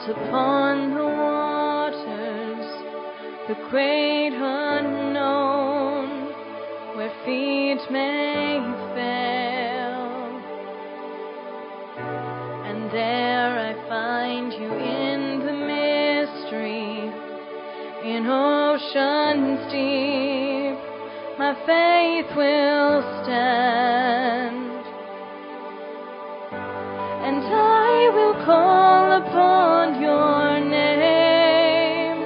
upon the waters, the great unknown, where feet may fail. And there I find you in the mystery, in oceans deep, my faith will stand. And I will call upon your name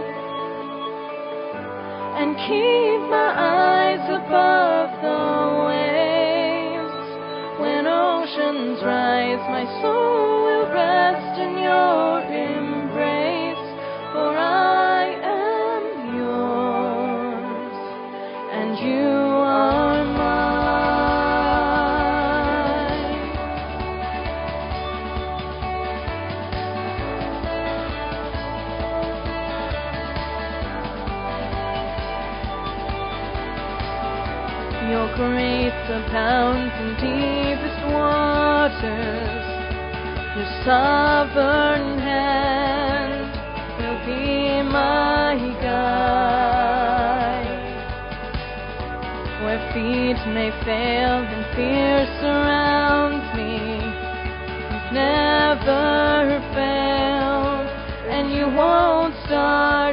and keep my eyes above the waves. When oceans rise, my soul will rest in your embrace, for I am yours and you are mine. Your grace abounds in deepest waters. Your sovereign hand will be my guide. Where feet may fail and fear surrounds me, you've never failed, and you won't start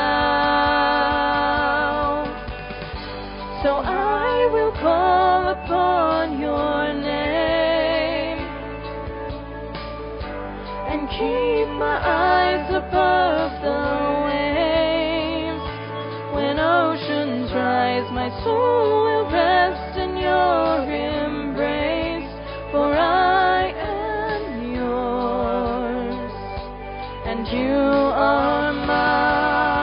now. So I will call upon your name and keep my eyes above the waves. When oceans rise, my soul will rest in your embrace, for I am yours and you are mine.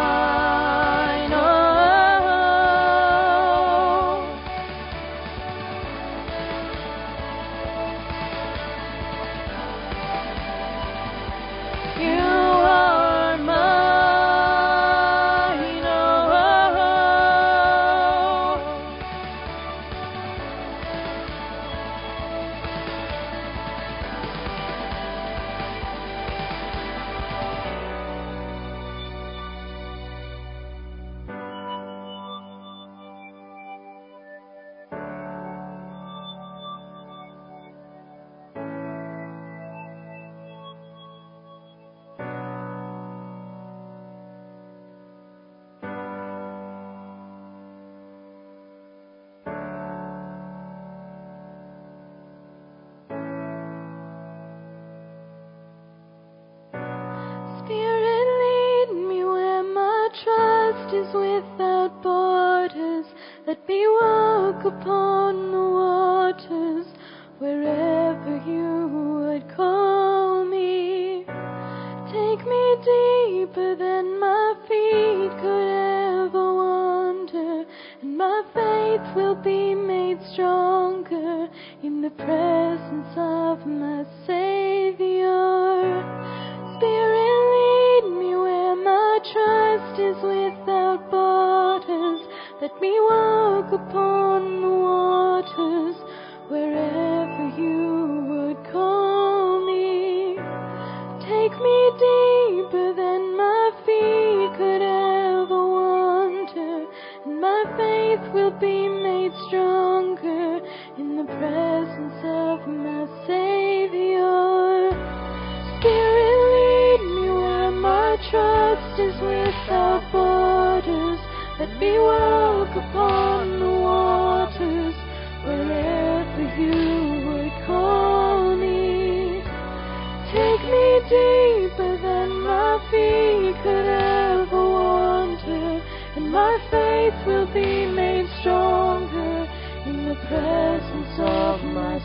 Is without borders. Let me walk upon the waters wherever you would call me. Take me deeper than my feet could ever wander, and my faith will be made stronger in the presence of my Savior. Spirit, lead me where my trust is without borders. Let me walk upon the waters wherever you would call me. Take me deeper than my feet could ever wander, and my faith will be made stronger in the presence of my Savior. Spirit, lead me where my trust is without borders. Let me walk upon the waters wherever you would call me. Take me deeper than my feet could ever wander, and my faith will be made stronger in the presence of my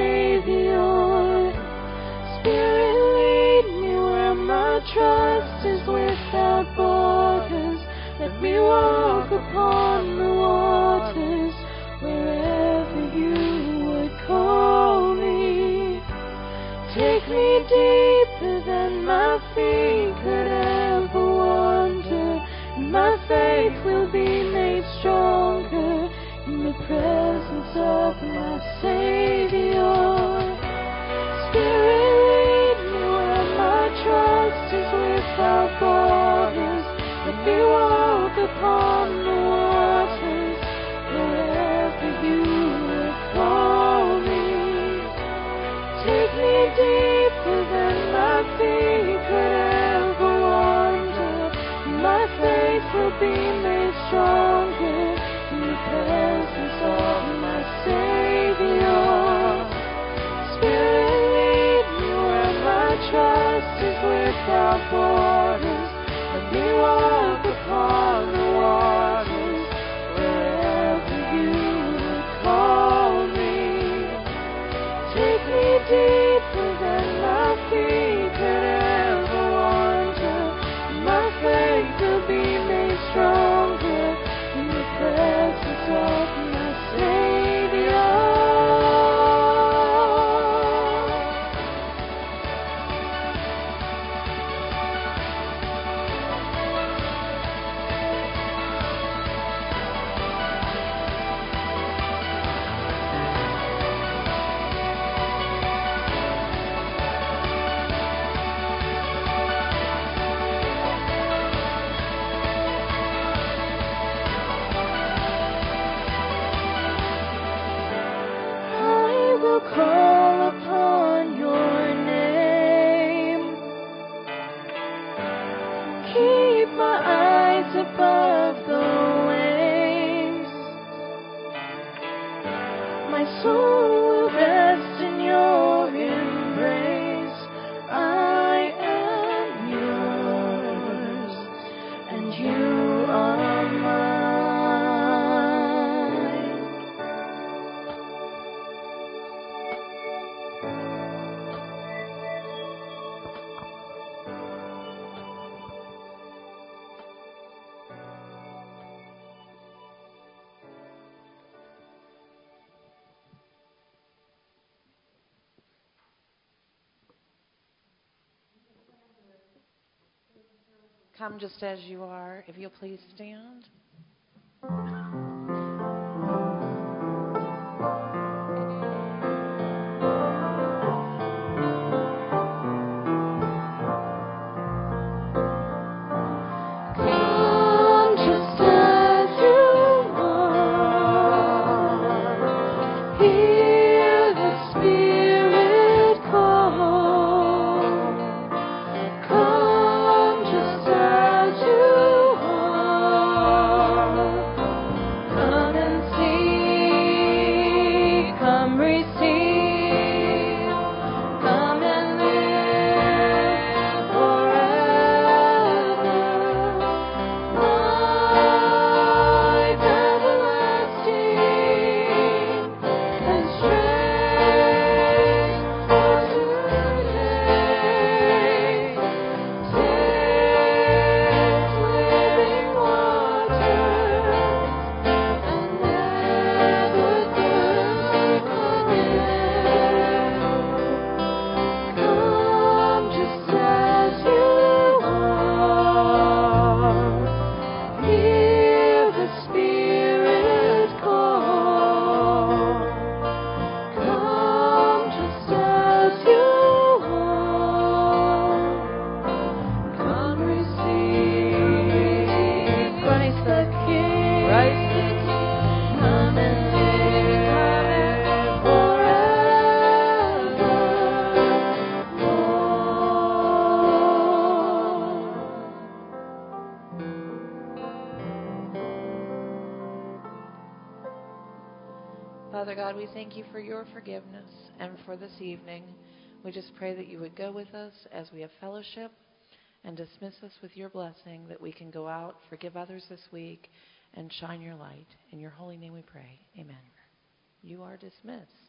Savior. Spirit, lead me where my trust is without borders. Let me walk upon the waters wherever you would call me. Take me deeper than my feet could ever wander, and my faith will be made stronger in the presence of my Savior. Spirit, lead me where my trust is upon the waters, wherever you would call me. Take me deeper than my feet could ever wander. My faith will be made stronger in the presence of my Savior. Spirit, lead me where my trust is without borders. Let me walk upon the waters, wherever you would call me. Take me deeper than my feet could ever wander. My faith will be made stronger in the presence of my Savior. Call upon your name. Keep my eyes above the waves. My soul will rest in your embrace. I am yours, and you are mine. Come just as you are, if you'll please stand. Come just as you are. Hear the Spirit call. Come just as you are. Come and see. Come receive. Come and live forever. Life everlasting and strength for today. Taste living waters and never thirst again. Come just as you are. Hear the Spirit call. Come just as you are. Come receive Christ the King. Christ the King. Come and live forever, Father God, we thank you for your forgiveness and for this evening. We just pray that you would go with us as we have fellowship and dismiss us with your blessing, that we can go out, forgive others this week, and shine your light. In your holy name we pray. Amen. You are dismissed.